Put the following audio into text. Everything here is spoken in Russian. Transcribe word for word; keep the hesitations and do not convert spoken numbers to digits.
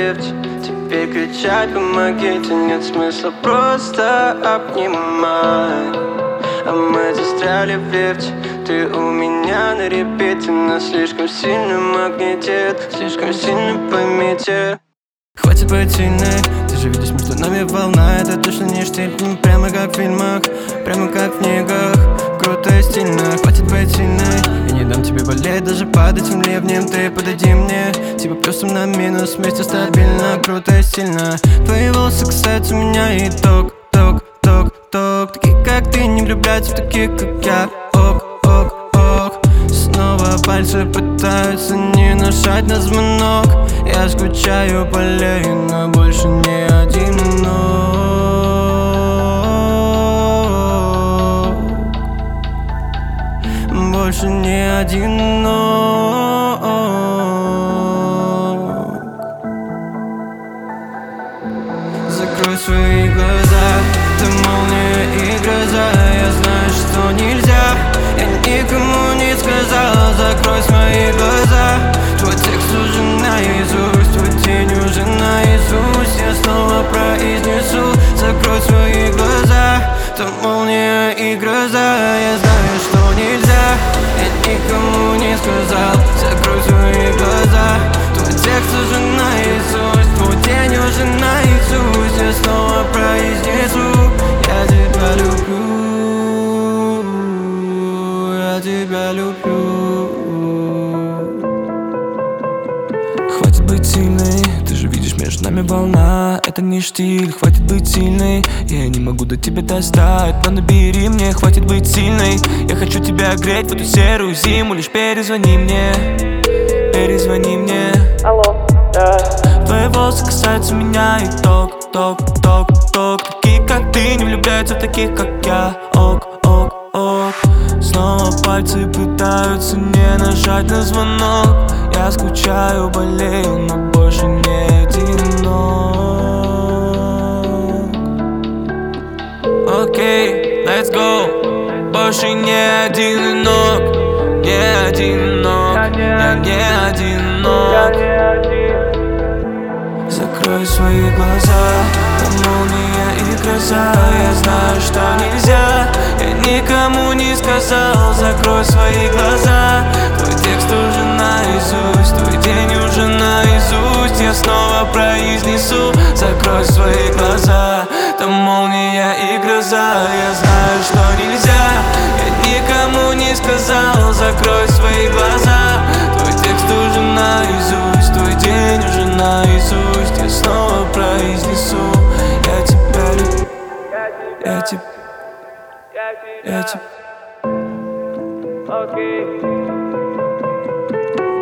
лифте. Теперь кричать помогите, нет смысла, просто обнимай. А мы застряли в лифте, ты у меня на репите. Нас слишком сильно магнитит, слишком сильно поймите. Хватит быть сильной, ты же видишь, между нами волна. Это точно не штиль, прямо как в фильмах, прямо как в книгах. Круто и стильно, хватит быть сильной. Я не дам тебе болеть, даже под этим ливнем. Ты подойди мне, типа плюсом на минус. Вместе стабильно, круто и стильно. Твои волосы касаются меня и ток, ток, ток, ток. Такие как ты не влюбляются в таких как я. Ок, ок, ок. Снова пальцы пытаются не нажать на звонок. Я скучаю, болею, но больше не одинок. Больше не одинок. Закрой свои глаза, ты молния и гроза. Я знаю, что нельзя, я никому не сказал. Закрой свои глаза, твой текст уже наизусть, твой день уже наизусть. Я снова произнесу, закрой свои глаза, ты молния и гроза. Я знаю, что нельзя, я никому не сказал. Закрой свои глаза, твой текст уже наизусть, твой день уже наизусть. Я снова произнесу, я тебя люблю, я тебя люблю. Хватит быть сильной, ты же видишь, между нами волна. Это не штиль, хватит быть сильной. Я не могу до тебя достать, но набери мне. Хватит быть сильной, я хочу тебя греть в эту серую зиму. Лишь перезвони мне, перезвони мне. Алло, да. Твои волосы касаются меня и ток, ток, ток, ток. Такие как ты не влюбляются в таких как я. Ок, ок, ок. Снова пальцы пытаются не нажать на звонок. Я скучаю, болею, но больше не одинок. Окей, okay, let's go. Больше не одинок, не одинок. Я не одинок. Закрой свои глаза, там молния и гроза. Я знаю, что нельзя, я никому не сказал. Закрой свои глаза, твой текст уже наизусть, твой день уже наизусть. Я снова произнесу, закрой свои глаза, там молния и гроза. Я знаю, что нельзя, я никому не сказал. Закрой свои глаза, твой текст уже наизусть, твой день уже наизусть. Я снова произнесу, я тебя люблю, я тебя, я тебя. Окей.